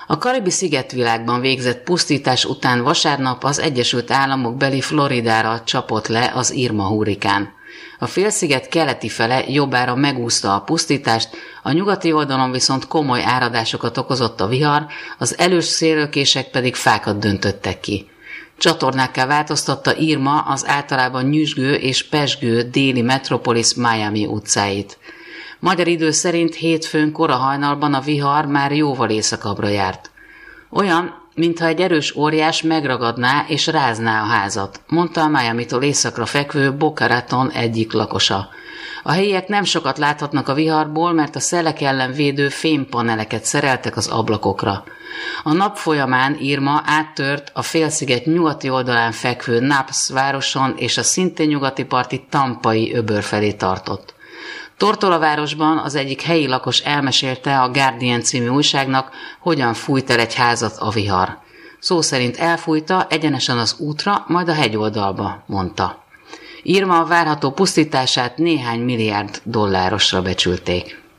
A karibi szigetvilágban végzett pusztítás után vasárnap az Egyesült Államok beli Floridára csapott le az Irma hurrikán. A félsziget keleti fele jobbára megúszta a pusztítást, a nyugati oldalon viszont komoly áradásokat okozott a vihar, az elős szélőkések pedig fákat döntöttek ki. Csatornákká változtatta Irma az általában nyüzsgő és pezsgő déli metropolis Miami utcáit. Magyar idő szerint hétfőn kora hajnalban a vihar már jóval északabbra járt. Olyan, mintha egy erős óriás megragadná és rázná a házat, mondta a Miamitól északra fekvő Boca Raton egyik lakosa. A helyiek nem sokat láthatnak a viharból, mert a szelek ellen védő fémpaneleket szereltek az ablakokra. A nap folyamán Irma áttört a félsziget nyugati oldalán fekvő Naples városon és a szintén nyugati parti Tampai öböl felé tartott. Tortola városban az egyik helyi lakos elmesélte a Guardian című újságnak, hogyan fújt el egy házat a vihar. Szó szerint elfújta egyenesen az útra, majd a hegyoldalba, mondta. Irma várható pusztítását néhány milliárd dollárosra becsülték.